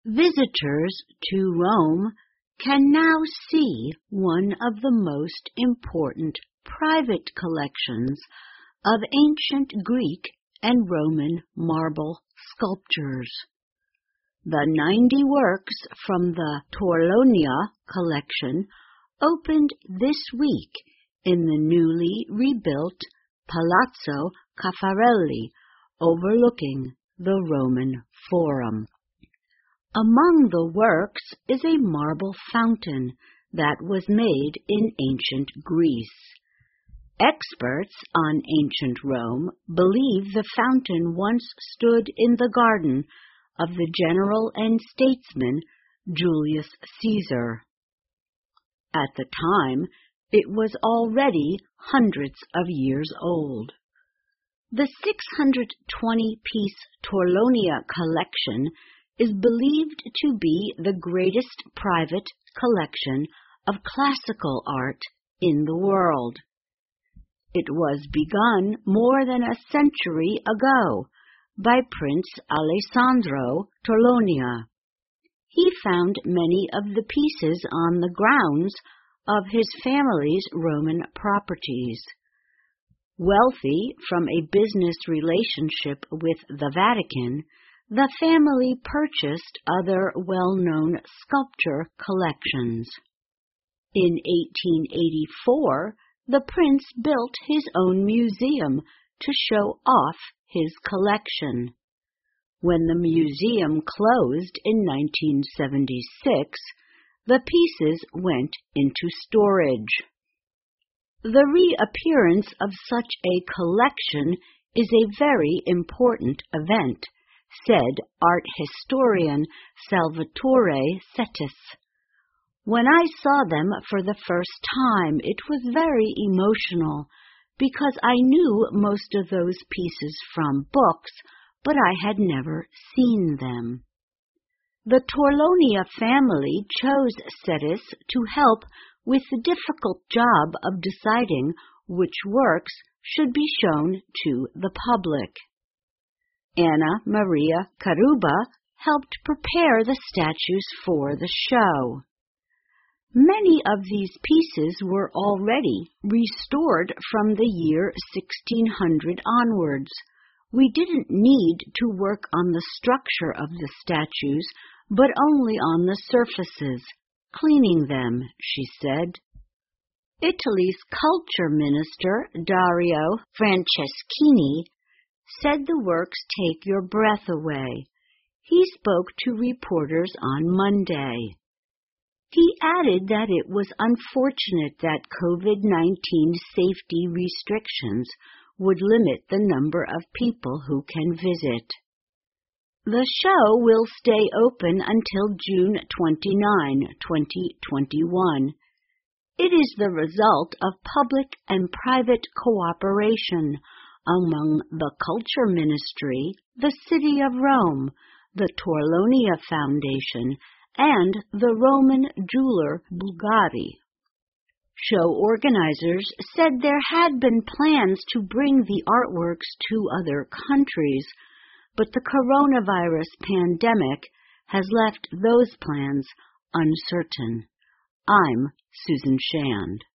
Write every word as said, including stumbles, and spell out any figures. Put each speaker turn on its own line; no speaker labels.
Visitors to Rome can now see one of the most important private collections of ancient Greek and Roman marble sculptures. The ninety works from the Torlonia collection opened this week in the newly rebuilt Palazzo Caffarelli overlooking the Roman Forum. Among the works is a marble fountain that was made in ancient Greece. Experts on ancient Rome believe the fountain once stood in the garden of the general and statesman Julius Caesar. At the time, it was already hundreds of years old. The six hundred twenty piece Torlonia collection is believed to be the greatest private collection of classical art in the world. It was begun more than a century ago by Prince Alessandro Torlonia. He found many of the pieces on the grounds of his family's Roman properties. Wealthy from a business relationship with the Vatican, the family purchased other well-known sculpture collections. In eighteen eighty-four, the prince built his own museum to show off his collection. When the museum closed in nineteen seventy-six, the pieces went into storage. The reappearance of such a collection is a very important event, said art historian Salvatore Settis. When I saw them for the first time, it was very emotional, because I knew most of those pieces from books, but I had never seen them. The Torlonia family chose Settis to help with the difficult job of deciding which works should be shown to the public. Anna Maria Caruba helped prepare the statues for the show. Many of these pieces were already restored from the year sixteen hundred onwards. We didn't need to work on the structure of the statues, but only on the surfaces, cleaning them, she said. Italy's culture minister, Dario Franceschini, said the works take your breath away. He spoke to reporters on Monday. He added that it was unfortunate that COVID nineteen safety restrictions would limit the number of people who can visit. The show will stay open until June twenty-ninth, twenty twenty-one. It is the result of public and private cooperation among the Culture Ministry, the City of Rome, the Torlonia Foundation, and the Roman jeweler Bulgari. Show organizers said there had been plans to bring the artworks to other countries, but the coronavirus pandemic has left those plans uncertain. I'm Susan Shand.